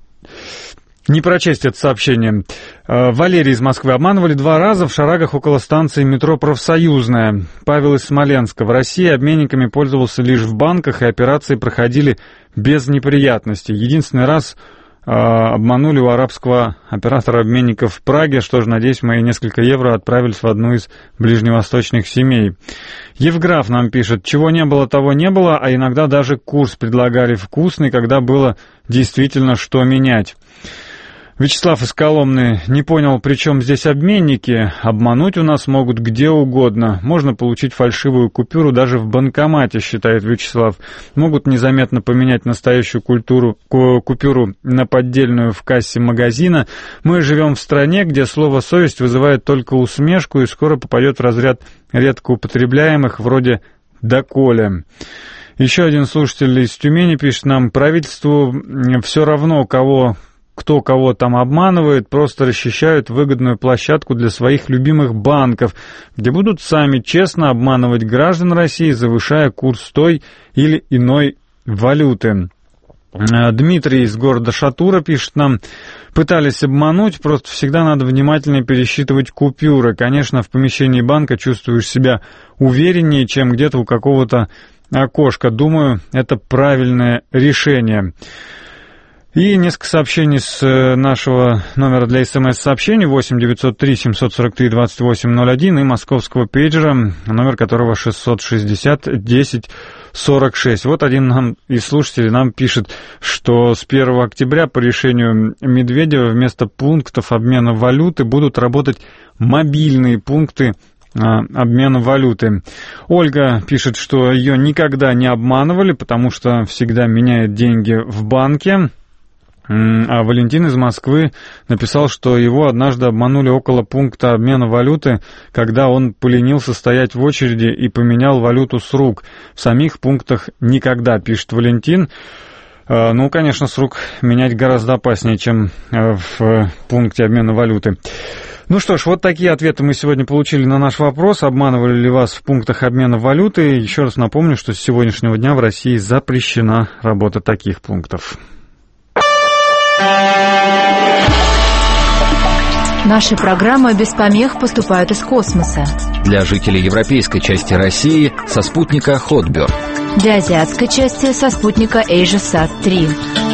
не прочесть это сообщение. Валерий из Москвы. Обманывали два раза в Шарагах около станции метро «Профсоюзная». Павел из Смоленска. В России обменниками пользовался лишь в банках, и операции проходили без неприятностей. Единственный раз обманули у арабского оператора обменников в Праге. Что ж, надеюсь, мои несколько евро отправились в одну из ближневосточных семей. Евграф нам пишет: чего не было, того не было, а иногда даже курс предлагали вкусный, когда было действительно что менять. Вячеслав из Коломны. Не понял, при чем здесь обменники? Обмануть у нас могут где угодно. Можно получить фальшивую купюру даже в банкомате, считает Вячеслав. Могут незаметно поменять настоящую культуру, купюру на поддельную в кассе магазина. Мы живем в стране, где слово «совесть» вызывает только усмешку и скоро попадет в разряд редко употребляемых, вроде «доколе». Еще один слушатель из Тюмени пишет нам: правительству все равно, кого... кто кого там обманывает, просто расчищают выгодную площадку для своих любимых банков, где будут сами честно обманывать граждан России, завышая курс той или иной валюты. Дмитрий из города Шатура пишет нам: пытались обмануть, просто всегда надо внимательнее пересчитывать купюры. Конечно, в помещении банка чувствуешь себя увереннее, чем где-то у какого-то окошка. Думаю, это правильное решение. И несколько сообщений с нашего номера для смс-сообщений восемь девятьсот три семьсот сорок три двадцать восемь ноль один и московского пейджера, номер которого шестьсот шестьдесят десять сорок шесть. Вот один нам из слушателей нам пишет, что с первого октября по решению Медведева вместо пунктов обмена валюты будут работать мобильные пункты обмена валюты. Ольга пишет, что ее никогда не обманывали, потому что всегда меняет деньги в банке. А Валентин из Москвы написал, что его однажды обманули около пункта обмена валюты, когда он поленился стоять в очереди и поменял валюту с рук. В самих пунктах никогда, пишет Валентин. Ну, конечно, с рук менять гораздо опаснее, чем в пункте обмена валюты. Ну что ж, вот такие ответы мы сегодня получили на наш вопрос. Обманывали ли вас в пунктах обмена валюты? Еще раз напомню, что с сегодняшнего дня в России запрещена работа таких пунктов. Наши программы без помех поступают из космоса. Для жителей европейской части России со спутника Хотберг. для азиатской части со спутника AsiaSat три.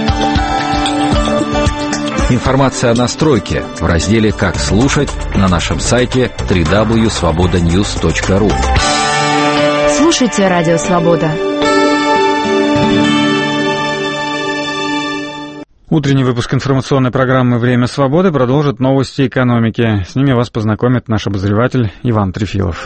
Информация о настройке в разделе «Как слушать» на нашем сайте дабл ю дабл ю дабл ю точка свобода ньюс точка ру. Слушайте Радио Свобода. Утренний выпуск информационной программы «Время свободы» продолжит новости экономики. С ними вас познакомит наш обозреватель Иван Трефилов.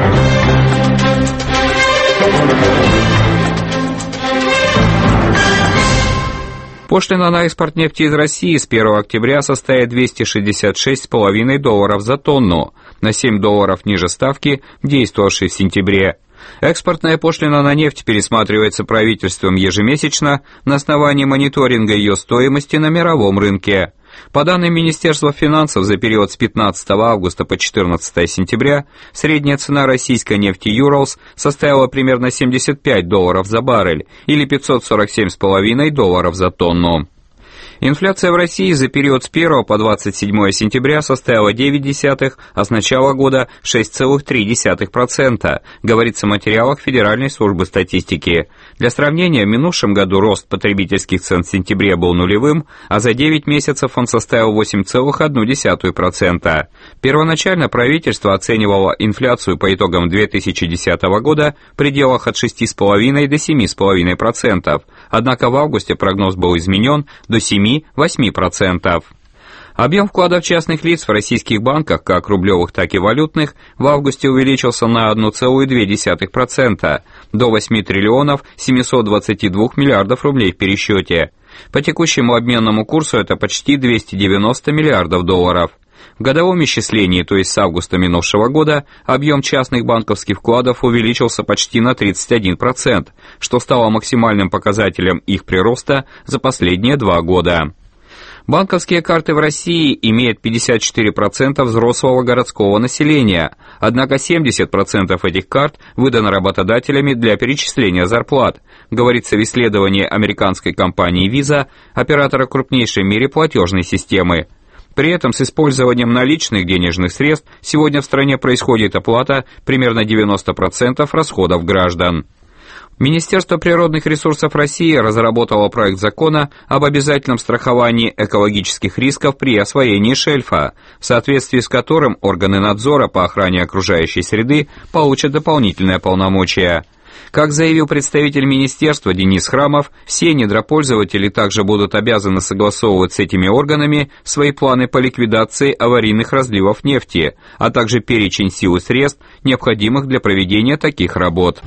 Пошлина на экспорт нефти из России с первого октября составит двести шестьдесят шесть с половиной долларов за тонну, на семь долларов ниже ставки, действовавшей в сентябре. Экспортная пошлина на нефть пересматривается правительством ежемесячно на основании мониторинга ее стоимости на мировом рынке. По данным Министерства финансов, за период с пятнадцатого августа по четырнадцатое сентября средняя цена российской нефти Urals составила примерно семьдесят пять долларов за баррель или пятьсот сорок семь с половиной долларов за тонну. Инфляция в России за период с первого по двадцать седьмое сентября составила девять десятых, а с начала года шесть целых три десятых процента, говорится в материалах Федеральной службы статистики. Для сравнения, в минувшем году рост потребительских цен в сентябре был нулевым, а за девять месяцев он составил восемь целых одну десятую процента. Первоначально правительство оценивало инфляцию по итогам две тысячи десятого года в пределах от шести целых пяти десятых до семи целых пяти десятых процента, однако в августе прогноз был изменен до семи-восьми процентов. Объем вкладов частных лиц в российских банках, как рублевых, так и валютных, в августе увеличился на одну целую две десятых процента, до восьми триллионов семисот двадцати двух миллиардов рублей в пересчете. По текущему обменному курсу это почти двести девяносто миллиардов долларов. В годовом исчислении, то есть с августа минувшего года, объем частных банковских вкладов увеличился почти на тридцать один процент, что стало максимальным показателем их прироста за последние два года. Банковские карты в России имеют пятьдесят четыре процента взрослого городского населения, однако семьдесят процентов этих карт выдано работодателями для перечисления зарплат, говорится в исследовании американской компании Visa, оператора крупнейшей в мире платежной системы. При этом с использованием наличных денежных средств сегодня в стране происходит оплата примерно девяносто процентов расходов граждан. Министерство природных ресурсов России разработало проект закона об обязательном страховании экологических рисков при освоении шельфа, в соответствии с которым органы надзора по охране окружающей среды получат дополнительные полномочия. Как заявил представитель министерства Денис Храмов, все недропользователи также будут обязаны согласовывать с этими органами свои планы по ликвидации аварийных разливов нефти, а также перечень сил и средств, необходимых для проведения таких работ.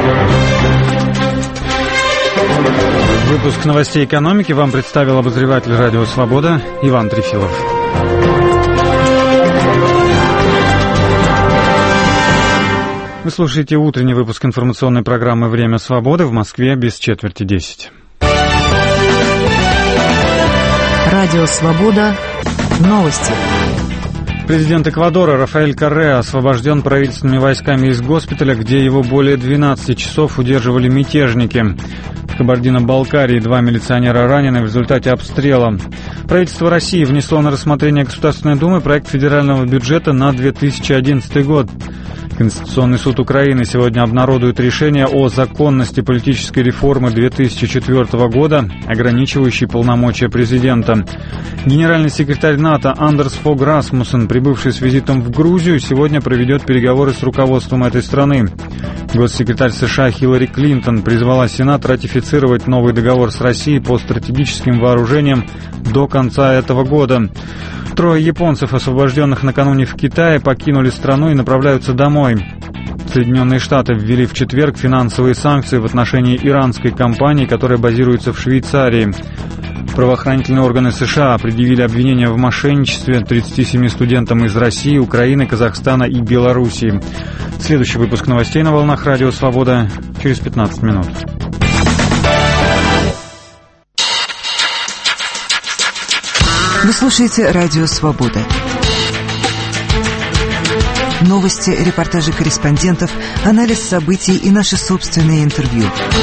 Выпуск новостей экономики вам представил обозреватель «Радио Свобода» Иван Трефилов. Вы слушаете утренний выпуск информационной программы «Время свободы» в Москве без четверти десять. Радио Свобода. Новости. Президент Эквадора Рафаэль Корреа освобожден правительственными войсками из госпиталя, где его более двенадцати часов удерживали мятежники. В Кабардино-Балкарии два милиционера ранены в результате обстрела. Правительство России внесло на рассмотрение Государственной Думы проект федерального бюджета на две тысячи одиннадцатый год. Конституционный суд Украины сегодня обнародует решение о законности политической реформы две тысячи четвёртого года, ограничивающей полномочия президента. Генеральный секретарь НАТО Андерс Фог Расмуссен, прибывший с визитом в Грузию, сегодня проведет переговоры с руководством этой страны. Госсекретарь США Хиллари Клинтон призвала Сенат ратифицировать новый договор с Россией по стратегическим вооружениям до конца этого года. Трое японцев, освобожденных накануне в Китае, покинули страну и направляются домой. Соединенные Штаты ввели в четверг финансовые санкции в отношении иранской компании, которая базируется в Швейцарии. Правоохранительные органы США предъявили обвинения в мошенничестве тридцати семи студентам из России, Украины, Казахстана и Белоруссии. Следующий выпуск новостей на волнах «Радио Свобода» через пятнадцать минут. Вы слушаете «Радио Свобода». Новости, репортажи корреспондентов, анализ событий и наши собственные интервью.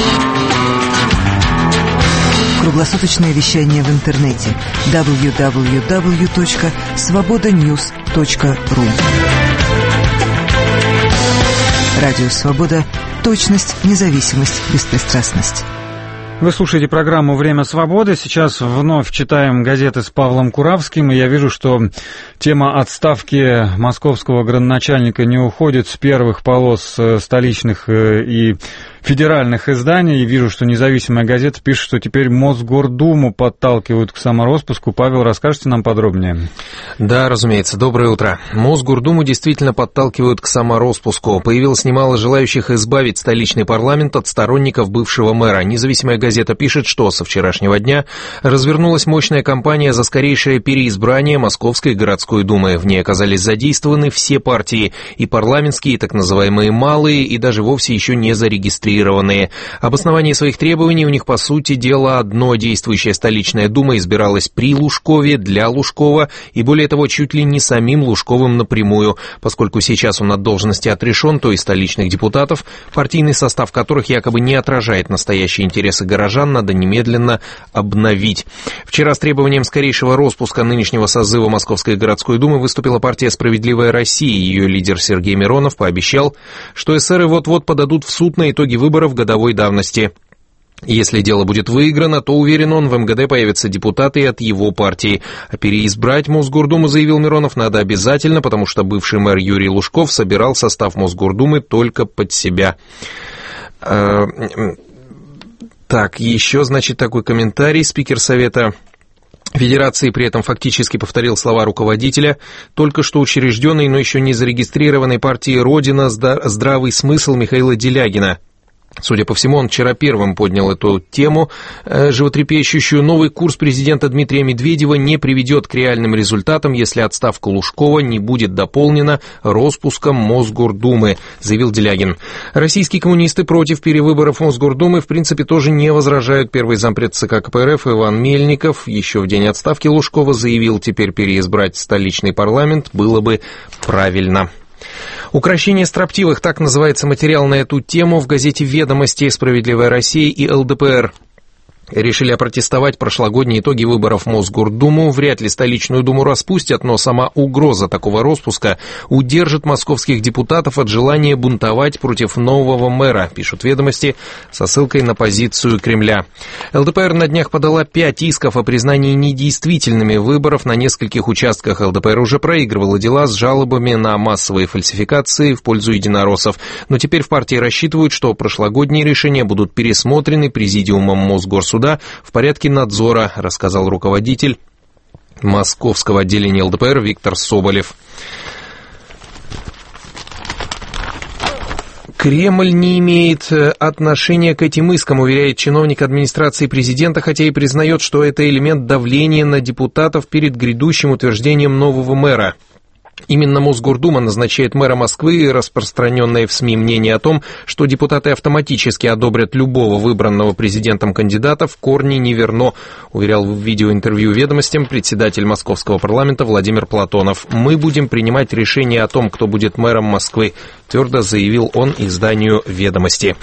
Круглосуточное вещание в интернете дабл ю дабл ю дабл ю точка свобода ньюс точка ру. Радио Свобода. Точность, независимость, беспристрастность. Вы слушаете программу «Время свободы». Сейчас вновь читаем газеты с Павлом Куравским, и я вижу, что тема отставки московского градоначальника не уходит с первых полос столичных и федеральных изданий. И вижу, что независимая газета пишет, что теперь Мосгордуму подталкивают к самороспуску. Павел, расскажете нам подробнее? Да, разумеется. Доброе утро. Мосгордуму действительно подталкивают к самороспуску. Появилось немало желающих избавить столичный парламент от сторонников бывшего мэра. Независимая газета пишет, что со вчерашнего дня развернулась мощная кампания за скорейшее переизбрание Московской городской думы. В ней оказались задействованы все партии, и парламентские, и так называемые малые, и даже вовсе еще не зарегистрированные. Обоснование своих требований у них, по сути дела, одно. Действующая столичная дума избиралась при Лужкове, для Лужкова, и более того, чуть ли не самим Лужковым напрямую. Поскольку сейчас он от должности отрешен, то и столичных депутатов, партийный состав которых якобы не отражает настоящие интересы горожан, надо немедленно обновить. Вчера с требованием скорейшего распуска нынешнего созыва Московской городской думы выступила партия «Справедливая Россия». Ее лидер Сергей Миронов пообещал, что эсеры вот-вот подадут в суд на итоги выборов годовой давности. Если дело будет выиграно, то, уверен он, в МГД появятся депутаты от его партии. А переизбрать Мосгордуму, заявил Миронов, надо обязательно, потому что бывший мэр Юрий Лужков собирал состав Мосгордумы только под себя. Так, еще, значит, такой комментарий. Спикер Совета Федерации при этом фактически повторил слова руководителя только что учрежденной, но еще не зарегистрированной партии «Родина. Здравый смысл» Михаила Делягина. Судя по всему, он вчера первым поднял эту тему э, животрепещущую. Новый курс президента Дмитрия Медведева не приведет к реальным результатам, если отставка Лужкова не будет дополнена распуском Мосгордумы, заявил Делягин. Российские коммунисты против перевыборов Мосгордумы в принципе тоже не возражают. Первый зампред ЦК КПРФ Иван Мельников еще в день отставки Лужкова заявил, теперь переизбрать столичный парламент было бы правильно. «Укрощение строптивых» — так называется материал на эту тему в газете «Ведомости». «Справедливая Россия» и ЛДПР решили опротестовать прошлогодние итоги выборов в Мосгордуму. Вряд ли столичную думу распустят, но сама угроза такого распуска удержит московских депутатов от желания бунтовать против нового мэра, пишут «Ведомости» со ссылкой на позицию Кремля. ЛДПР на днях подала пять исков о признании недействительными выборов на нескольких участках. ЛДПР уже проигрывала дела с жалобами на массовые фальсификации в пользу единороссов. Но теперь в партии рассчитывают, что прошлогодние решения будут пересмотрены президиумом Мосгорсуда в порядке надзора, рассказал руководитель московского отделения ЛДПР Виктор Соболев. Кремль не имеет отношения к этим искам, уверяет чиновник администрации президента, хотя и признает, что это элемент давления на депутатов перед грядущим утверждением нового мэра. Именно Мосгордума назначает мэра Москвы, и распространенное в СМИ мнение о том, что депутаты автоматически одобрят любого выбранного президентом кандидата, в корне неверно, уверял в видеоинтервью «Ведомостям» председатель московского парламента Владимир Платонов. «Мы будем принимать решение о том, кто будет мэром Москвы», твердо заявил он изданию «Ведомости».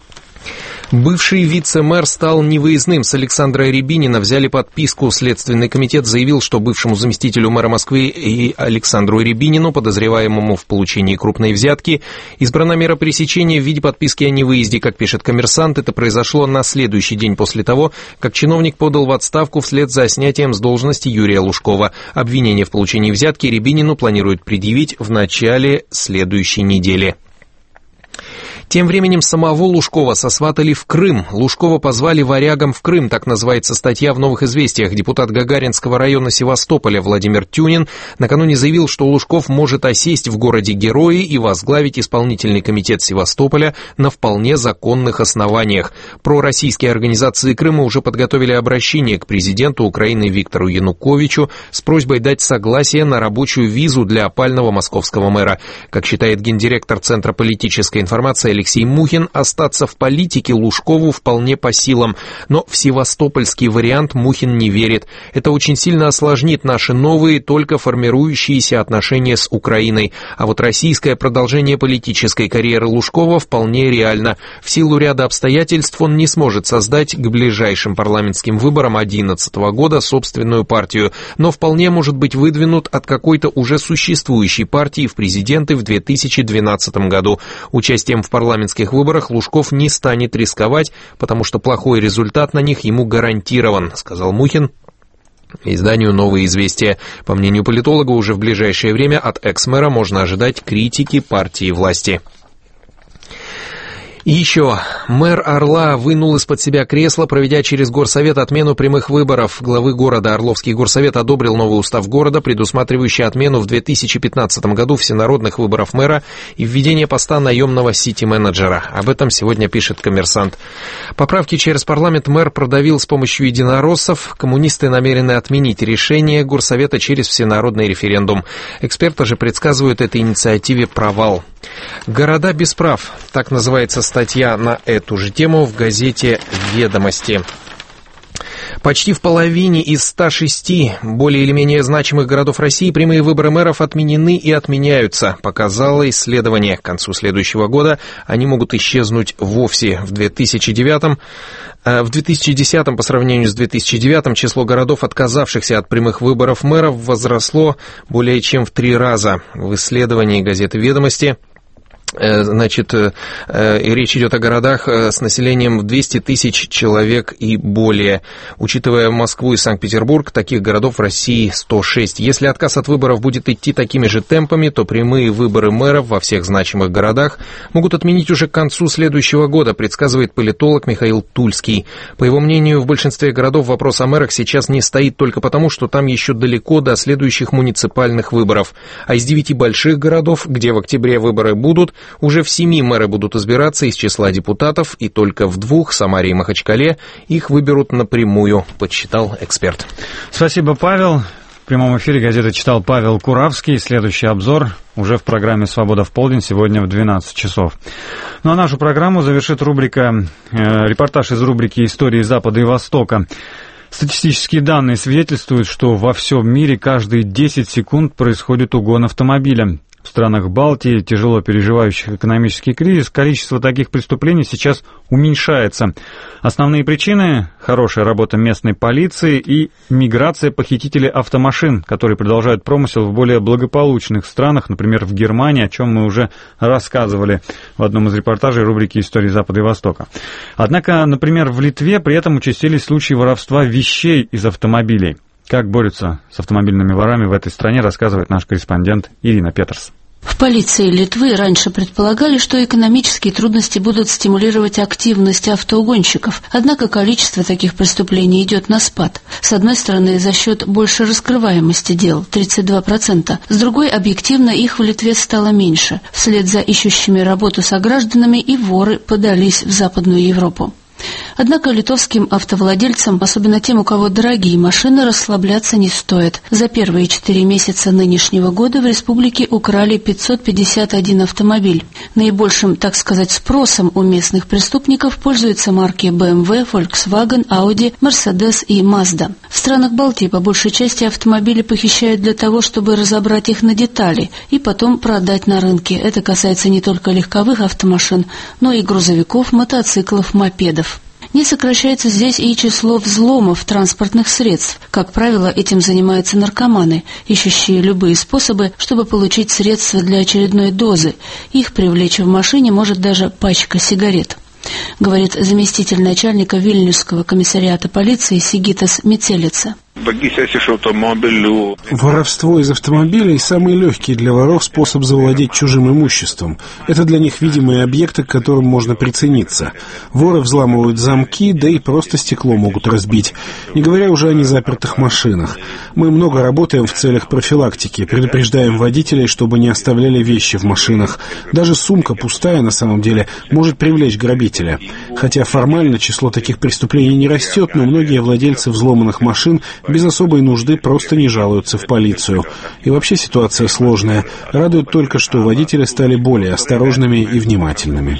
Бывший вице-мэр стал невыездным. С Александра Рябинина взяли подписку. Следственный комитет заявил, что бывшему заместителю мэра Москвы и Александру Рябинину, подозреваемому в получении крупной взятки, избрана мера пресечения в виде подписки о невыезде. Как пишет «Коммерсант», это произошло на следующий день после того, как чиновник подал в отставку вслед за снятием с должности Юрия Лужкова. Обвинение в получении взятки Рябинину планируют предъявить в начале следующей недели. Тем временем самого Лужкова сосватали в Крым. Лужкова позвали варягом в Крым, так называется статья в «Новых известиях». Депутат Гагаринского района Севастополя Владимир Тюнин накануне заявил, что Лужков может осесть в городе Герои и возглавить исполнительный комитет Севастополя на вполне законных основаниях. Пророссийские организации Крыма уже подготовили обращение к президенту Украины Виктору Януковичу с просьбой дать согласие на рабочую визу для опального московского мэра. Как считает гендиректор Центра политической информации Алексей Мухин, остаться в политике Лужкову вполне по силам, но в севастопольский вариант Мухин не верит. Это очень сильно осложнит наши новые, только формирующиеся отношения с Украиной. А вот российское продолжение политической карьеры Лужкова вполне реально. В силу ряда обстоятельств он не сможет создать к ближайшим парламентским выборам две тысячи одиннадцатого года собственную партию, но вполне может быть выдвинут от какой-то уже существующей партии в президенты в две тысячи двенадцатом году. Участием в парламенте парламентских выборах Лужков не станет рисковать, потому что плохой результат на них ему гарантирован, сказал Мухин изданию «Новые известия». По мнению политолога, уже в ближайшее время от экс-мэра можно ожидать критики партии власти. И еще. Мэр Орла вынул из-под себя кресло, проведя через горсовет отмену прямых выборов главы города. Орловский горсовет одобрил новый устав города, предусматривающий отмену в две тысячи пятнадцатом году всенародных выборов мэра и введение поста наемного сити-менеджера. Об этом сегодня пишет «Коммерсант». Поправки через парламент мэр продавил с помощью единороссов. Коммунисты намерены отменить решение горсовета через всенародный референдум. Эксперты же предсказывают этой инициативе провал. «Города без прав» — так называется статья на эту же тему в газете «Ведомости». Почти в половине из ста шести более или менее значимых городов России прямые выборы мэров отменены и отменяются, показало исследование. К концу следующего года они могут исчезнуть вовсе. В две тысячи девятом, в две тысячи десятом по сравнению с две тысячи девятым число городов, отказавшихся от прямых выборов мэров, возросло более чем в три раза. В исследовании газеты «Ведомости» Значит, речь идет о городах с населением в двести тысяч человек и более. Учитывая Москву и Санкт-Петербург, таких городов в России сто шесть. Если отказ от выборов будет идти такими же темпами, то прямые выборы мэров во всех значимых городах могут отменить уже к концу следующего года, предсказывает политолог Михаил Тульский. По его мнению, в большинстве городов вопрос о мэрах сейчас не стоит только потому, что там еще далеко до следующих муниципальных выборов. А из девяти больших городов, где в октябре выборы будут, уже в семи мэры будут избираться из числа депутатов, и только в двух, Самаре и Махачкале, их выберут напрямую, подсчитал эксперт. Спасибо, Павел. В прямом эфире газеты читал Павел Куравский. Следующий обзор уже в программе «Свобода в полдень» сегодня в двенадцать часов. Ну а нашу программу завершит рубрика, э, репортаж из рубрики «Истории Запада и Востока». Статистические данные свидетельствуют, что во всем мире каждые десять секунд происходит угон автомобиля. В странах Балтии, тяжело переживающих экономический кризис, количество таких преступлений сейчас уменьшается. Основные причины – хорошая работа местной полиции и миграция похитителей автомашин, которые продолжают промысел в более благополучных странах, например, в Германии, о чем мы уже рассказывали в одном из репортажей рубрики «Истории Запада и Востока». Однако, например, в Литве при этом участились случаи воровства вещей из автомобилей. Как борются с автомобильными ворами в этой стране, рассказывает наш корреспондент Ирина Петерс. В полиции Литвы раньше предполагали, что экономические трудности будут стимулировать активность автоугонщиков. Однако количество таких преступлений идет на спад. С одной стороны, за счет большей раскрываемости дел – тридцать два процента. С другой, объективно, их в Литве стало меньше. Вслед за ищущими работу согражданами и воры подались в Западную Европу. Однако литовским автовладельцам, особенно тем, у кого дорогие машины, расслабляться не стоит. За первые четыре месяца нынешнего года в республике украли пятьсот пятьдесят один автомобиль. Наибольшим, так сказать, спросом у местных преступников пользуются марки бэ эм вэ, Volkswagen, Audi, Mercedes и Mazda. В странах Балтии по большей части автомобили похищают для того, чтобы разобрать их на детали и потом продать на рынке. Это касается не только легковых автомашин, но и грузовиков, мотоциклов, мопедов. Не сокращается здесь и число взломов транспортных средств. Как правило, этим занимаются наркоманы, ищущие любые способы, чтобы получить средства для очередной дозы. Их привлечь в машине может даже пачка сигарет, говорит заместитель начальника Вильнюсского комиссариата полиции Сигитас Мицелица. Воровство из автомобилей – самый легкий для воров способ завладеть чужим имуществом. Это для них видимые объекты, к которым можно прицениться. Воры взламывают замки, да и просто стекло могут разбить. Не говоря уже о незапертых машинах. Мы много работаем в целях профилактики, предупреждаем водителей, чтобы не оставляли вещи в машинах. Даже сумка пустая, на самом деле, может привлечь грабителя. Хотя формально число таких преступлений не растет, но многие владельцы взломанных машин без особой нужды просто не жалуются в полицию. И вообще ситуация сложная. Радует только, что водители стали более осторожными и внимательными.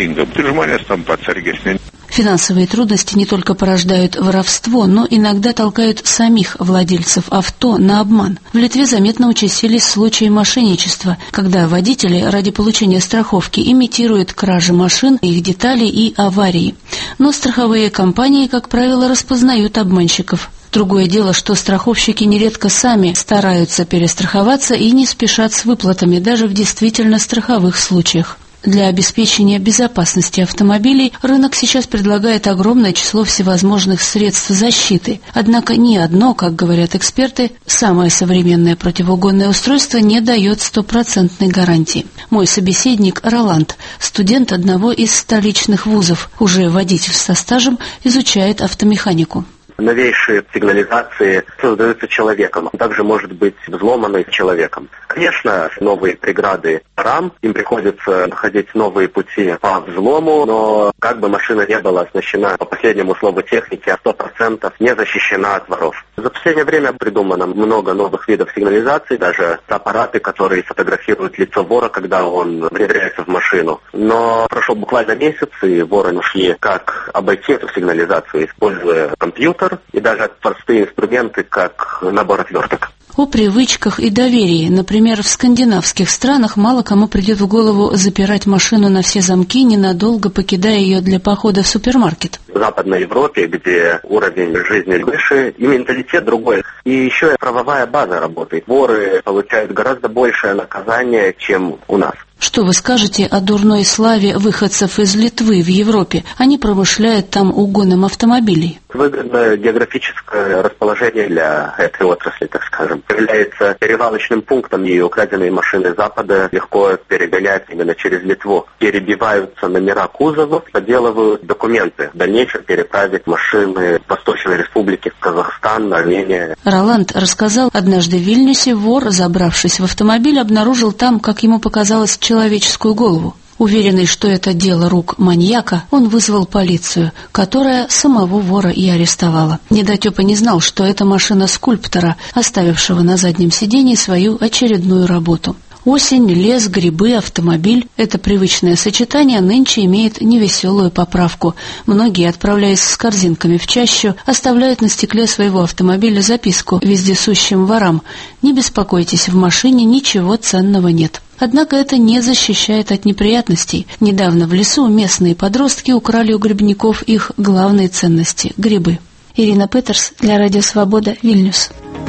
Финансовые трудности не только порождают воровство, но иногда толкают самих владельцев авто на обман. В Литве заметно участились случаи мошенничества, когда водители ради получения страховки имитируют кражи машин, их деталей и аварии. Но страховые компании, как правило, распознают обманщиков. Другое дело, что страховщики нередко сами стараются перестраховаться и не спешат с выплатами даже в действительно страховых случаях. Для обеспечения безопасности автомобилей рынок сейчас предлагает огромное число всевозможных средств защиты. Однако ни одно, как говорят эксперты, самое современное противоугонное устройство не дает стопроцентной гарантии. Мой собеседник Роланд, студент одного из столичных вузов, уже водитель со стажем, изучает автомеханику. Новейшие сигнализации создаются человеком, также может быть взломаны человеком. Конечно, новые преграды рам, им приходится находить новые пути по взлому, но как бы машина не была оснащена, по последнему слову техники, а сто процентов не защищена от воров. За последнее время придумано много новых видов сигнализаций, даже аппараты, которые фотографируют лицо вора, когда он внедряется в машину. Но прошел буквально месяц, и воры нашли, как обойти эту сигнализацию, используя компьютер и даже простые инструменты, как набор отверток. О привычках и доверии. Например, в скандинавских странах мало кому придет в голову запирать машину на все замки, ненадолго покидая ее для похода в супермаркет. В Западной Европе, где уровень жизни выше, и менталитет другой. И еще и правовая база работает. Воры получают гораздо большее наказание, чем у нас. Что вы скажете о дурной славе выходцев из Литвы в Европе? Они промышляют там угоном автомобилей. Выгодное географическое расположение для этой отрасли, так скажем, является перевалочным пунктом, и украденные машины Запада легко перегонять именно через Литву. Перебиваются номера кузовов, подделывают документы. В дальнейшем переправить машины в Восточной Республике, в Казахстан, Армения. Роланд рассказал, однажды в Вильнюсе вор, забравшись в автомобиль, обнаружил там, как ему показалось, человеческую голову. Уверенный, что это дело рук маньяка, он вызвал полицию, которая самого вора и арестовала. Недотепа не знал, что это машина скульптора, оставившего на заднем сидении свою очередную работу. Осень, лес, грибы, автомобиль – это привычное сочетание нынче имеет невеселую поправку. Многие, отправляясь с корзинками в чащу, оставляют на стекле своего автомобиля записку вездесущим ворам: «Не беспокойтесь, в машине ничего ценного нет». Однако это не защищает от неприятностей. Недавно в лесу местные подростки украли у грибников их главные ценности – грибы. Ирина Петерс для Радио Свобода, Вильнюс.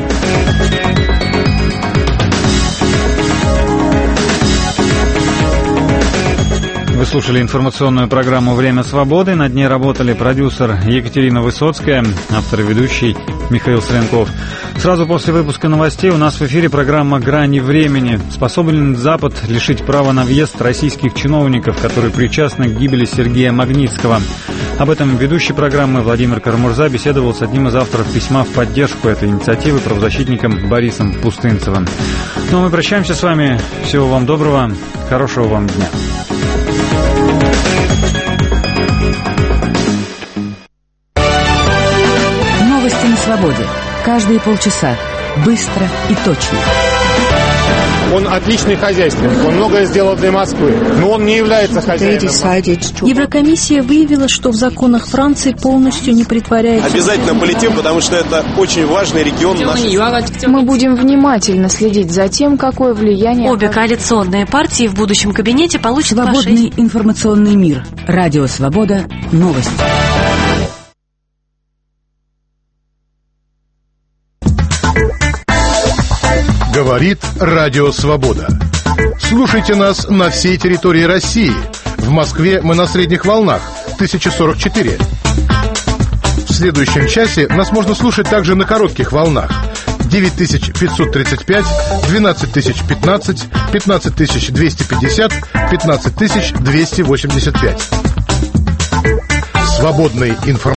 Вы слушали информационную программу «Время свободы». Над ней работали продюсер Екатерина Высоцкая, автор и ведущий Михаил Стренков. Сразу после выпуска новостей у нас в эфире программа «Грани времени». Способен ли Запад лишить права на въезд российских чиновников, которые причастны к гибели Сергея Магнитского? Об этом ведущий программы Владимир Карамурза беседовал с одним из авторов письма в поддержку этой инициативы, правозащитником Борисом Пустынцевым. Ну а мы прощаемся с вами. Всего вам доброго, хорошего вам дня. Новости на свободе. Каждые полчаса. Быстро и точно. Он отличный хозяйственник, он многое сделал для Москвы, но он не является хозяином. Еврокомиссия выявила, что в законах Франции полностью не претворяется. Обязательно полетим, потому что это очень важный регион. Мы будем внимательно следить за тем, какое влияние... Обе коалиционные партии в будущем кабинете получат... Свободный информационный мир. Радио Свобода. Новости. Говорит Радио Свобода. Слушайте нас на всей территории России. В Москве мы на средних волнах тысяча сорок четыре. В следующем часе нас можно слушать также на коротких волнах девять тысяч пятьсот тридцать пять, двенадцать тысяч пятнадцать, пятнадцать тысяч двести пятьдесят, пятнадцать тысяч двести восемьдесят пять. Свободный информационный